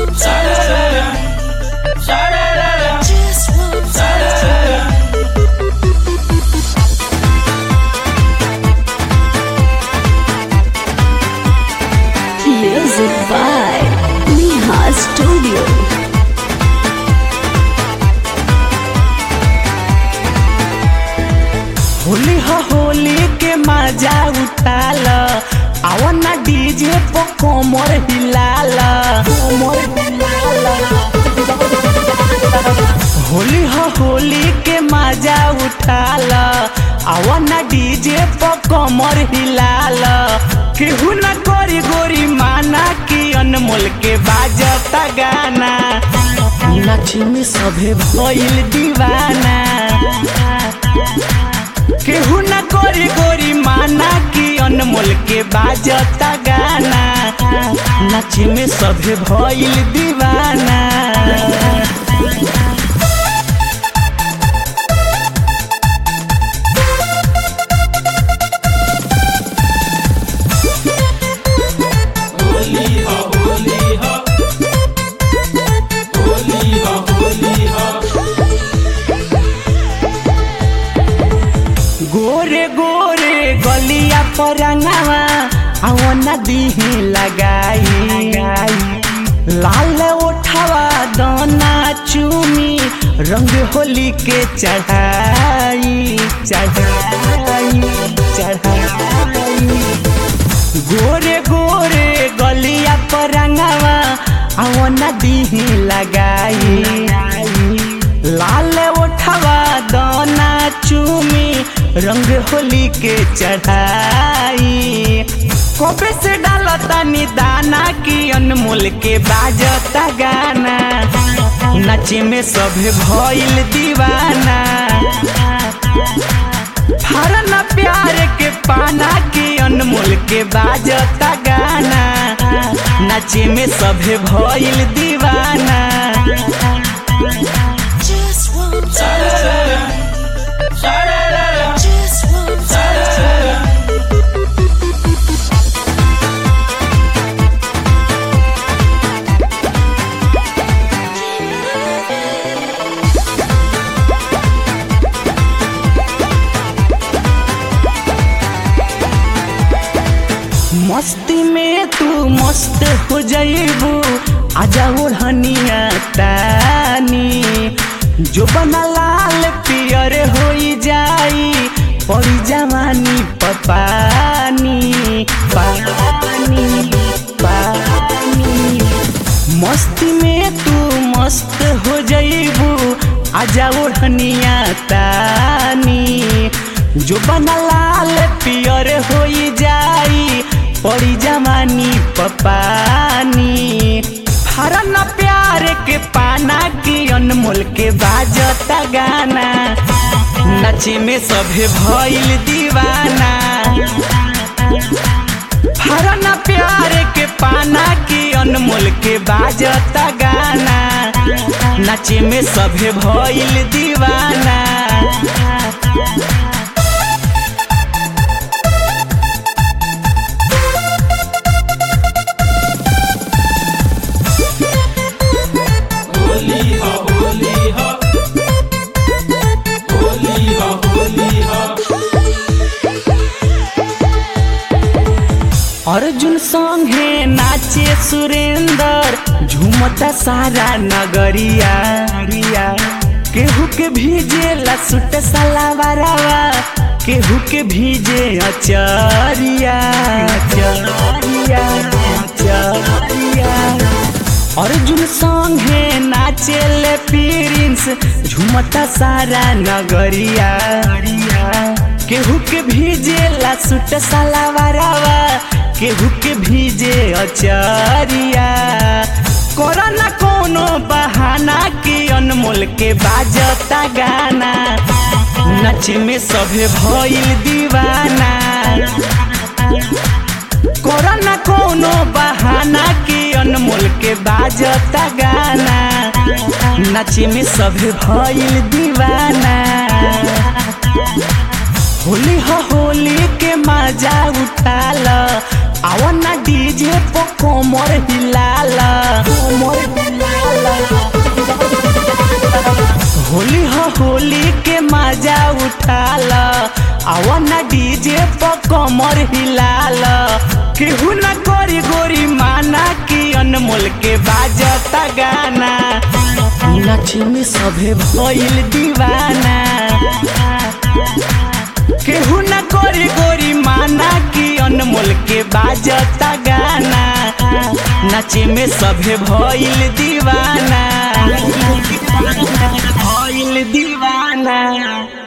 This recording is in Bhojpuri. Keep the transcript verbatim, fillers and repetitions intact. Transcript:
Music by Neha Studio. Holi हो होली के मजा उठाल आवना डीजे पे कोमर हिलाल कोमर हिलाल होली हो होली के मजा उठाल आवना डीजे पे कोमर हिलाल केहू न गोरी गोरी माना कि अनमोल के बाजता गाना नाची में सभे भइल दीवाना केहू न गोरी गोरी माना कि अनमोल के बाजता गाना नाचे में सभे भइल दीवाना। गोरे गोरे गलिया पर रंगावा आओ नदी लगाई लाल उठावा दाना चूमी रंग होली के चढ़ाई चढ़ाई चढ़ाई गोरे गोरे गलिया पर रंगावा आओ नदी लगाई लाल उठावा दाना चूमी रंग होली के चढ़ाई कबे से डालता निदाना कि अनमोल के बाजता गाना नाचे में सभे भइल दीवाना फरना प्यार के पाना कि अनमोल के बाजता गाना नाचे में सभे भइल दीवाना। मस्ती में तू मस्त हो जाइबू आजा ओढ़निया तानी जो बना लाल पियर हो जाई पड़ी जवानी पपानी पानी पानी मस्ती में तू मस्त हो जाइबू आजा ओढ़निया तानी जो बना लाल पियर हो जाई पड़ी जवानी पपानी फरना प्यार के पाना कि अनमोल के बाजता गाना नाचे में सभे भइल दीवाना फरना प्यार के पाना कि अनमोल के बाजता गाना नाचे में सभे भइल दीवाना। अर्जुन संगे नाचे सुरेंदर झूमता सारा नगरिया केहू के भीजे लसुट सलावरवा केहू के भीजे अचरिया अचरिया अचरिया अर्जुन संगे नाचे ले प्रिंस झूमता सारा नगरिया केहू के भीजे लसुट सलावरवा केहू के भीजे अचरिया कोरोना कोनो बहाना कि अनमोल के बाजता गाना नाचे में सभे भइल दीवाना कोरोना कोनो बहाना कि अनमोल के बाजता गाना नाचे में सभे भइल दीवाना। होली हो होली के मजा उठाल आवना डीजे पे कोमर हिलाल कोमर आवा ना डीजे पर कमर हिलाल केहू ना करी गोरी माना कि अनमोल के बाजता गाना नाचे में सभे भइल दीवाना केहू ना करी गोरी माना कि अनमोल के बाजता गाना नाचे में सभे भइल दीवाना भइल दीवाना।